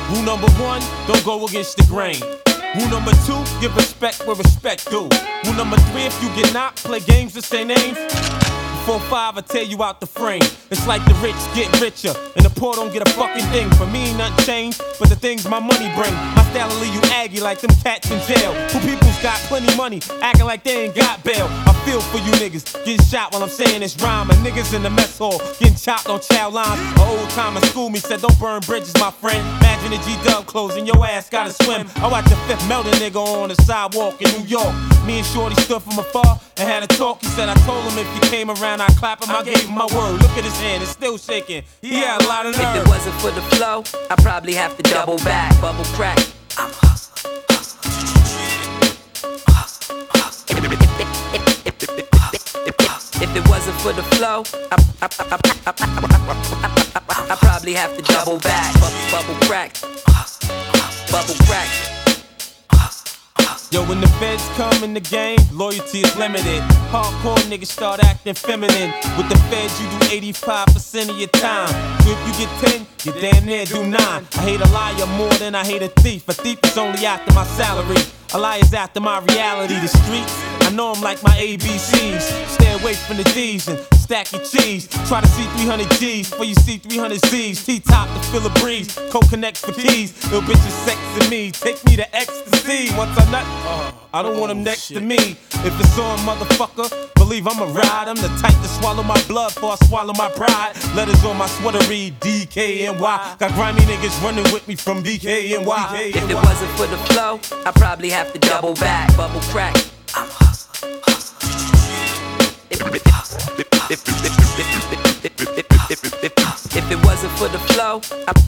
Rule number one, don't go against the grain. Rule number two, give respect where respect due. Rule number three, if you get knocked, play games to say names. 4-5, I tear you out the frame. It's like the rich get richer, and the poor don't get a fucking thing. For me, ain't nothing changed, but the things my money bring. My style will leave you aggy like them cats in jail. Who people's got plenty money, acting like they ain't got bail. I feel for you niggas, getting shot while I'm saying this rhyme. And niggas in the mess hall, getting chopped on child lines. An old timer schooled me, said don't burn bridges, my friend. Imagine a G-Dub closing, your ass gotta swim. I watched a fifth melt a nigga on the sidewalk in New York. Me and Shorty stood from afar and had a talk. He said I told him if he came around I'd clap him. I gave him my word. Look at his hand, it's still shaking. He had a lot of nerve. If it wasn't for the flow, I'd probably have to double back. Bubble crack. I'm hustling, If it wasn't for the flow, I probably have to double back. Bubble crack. Bubble crack. Yo, when the feds come in the game, loyalty is limited. Hardcore niggas start acting feminine. With the feds, you do 85% of your time. So if you get 10, you damn near do 9. I hate a liar more than I hate a thief. A thief is only after my salary. A liar's after my reality. The streets, I know them like my ABCs. Stay away from the D's and stack your cheese. Try to see 300 G's before you see 300 Z's. T-top to feel a breeze, co-connects for keys. Little bitches sexing me, take me to ecstasy. Once I nut, I don't want them next to me. If it's on, motherfucker, believe I'ma ride. I'm the type to swallow my blood before I swallow my pride. Letters on my sweater read DKNY. Got grimy niggas running with me from DKNY. If it wasn't for the flow, I'd probably have to double back. Bubble crack. I'm hustling. If it wasn't for the flow,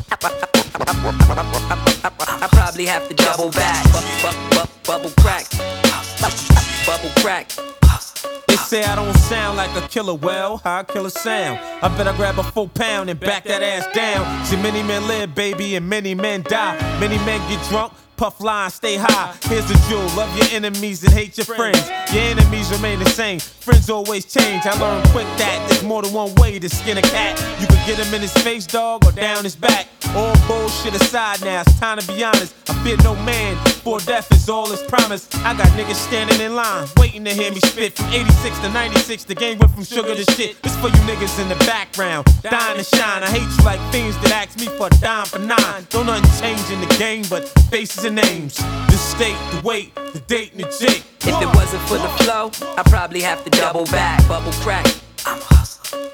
I probably have to double back. Bubble crack. Bubble crack. They say I don't sound like a killer. Well, how I kill a sound? I better grab a 4 pound and back that ass down. See, many men live, baby, and many men die. Many men get drunk, puff lines, stay high. Here's the jewel, love your enemies and hate your friends. Your enemies remain the same, friends always change. I learned quick that there's more than one way to skin a cat. You can get him in his face, dog, or down his back. All bullshit aside now, it's time to be honest. I fear no man, for death is all is promised. I got niggas standing in line, waiting to hear me spit. From 86 to 96, the game went from sugar to shit. This for you niggas in the background, dying to shine. I hate you like fiends that ask me for a dime for 9. Don't nothing change in the game but faces and names. The state, the weight, the date, and the jake. If it wasn't for the flow, I'd probably have to double back. Bubble crack. I'm hustling.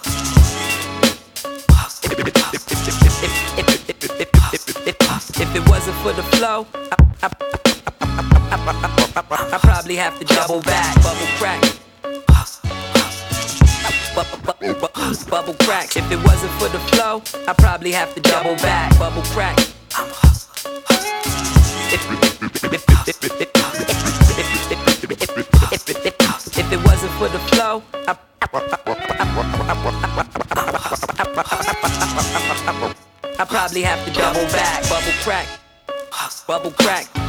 If it wasn't for the flow, I probably have to double back. Bubble crack. Bubble crack. If it wasn't for the flow, I probably have to double back. Bubble crack. I'm hustling. If it wasn't for the flow, I probably have to double back. Bubble crack. Bubble crack.